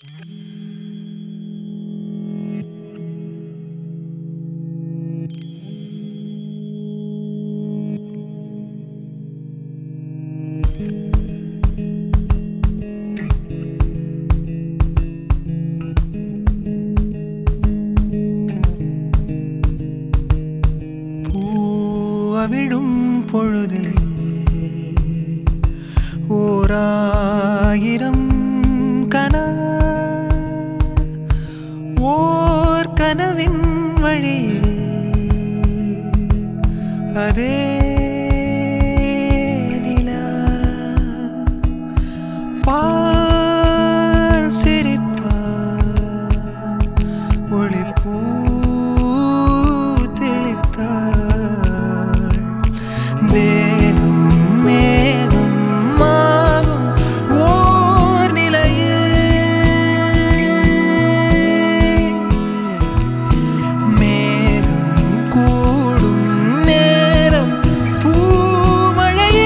பூவிடும் பொழுதில் ஓராயிரம் ஓர் கனவின் வழியில் அதே நிலா பால் சிரிப்பார் ஒளிப்பூ தெளித்தாள் தேகம் மேகம் மாகும் ஓர் நிலையில் மேகம் கூடும் நேரம் பூமழையே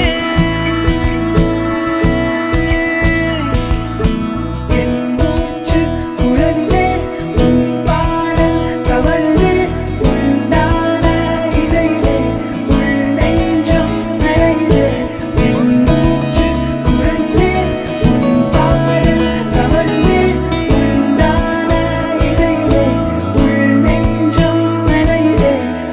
என் மூச்சு குழலிலே உன் பாடல் தவழுதே உண்டான இசையிலே உள் நெஞ்சம் நனையுதே என் மூச்சு குழலிலே உன் பாடல் தவழுதே உண்டான இசையிலே உள் நெஞ்சம் நனையுதே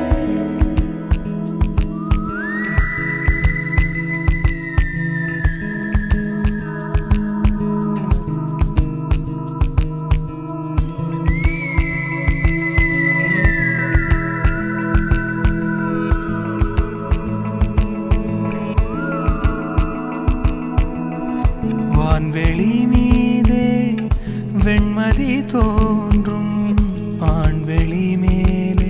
வான்வெளி மீதே வெண்மதி தோன்றும் ஆண்வெளி மேலே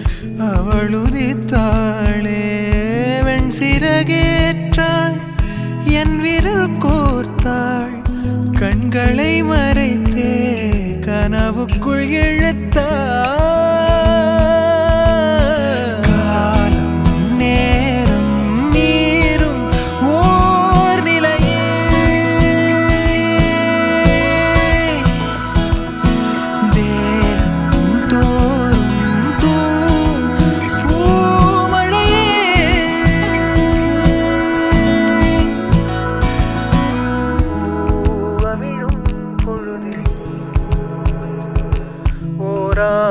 அவளுதித்தாளே வெண் சிறகேற்றாள் என் விரல் கோர்த்தாள் கண்களை மறைத்தே கனவுக்குள் இழுத்தாள் காலம் நேரம் நீரும் ஓர் நிலையே தேகம் தோறும் தூம் பூமழையே பூவிடும் பொழுதில் ஓரா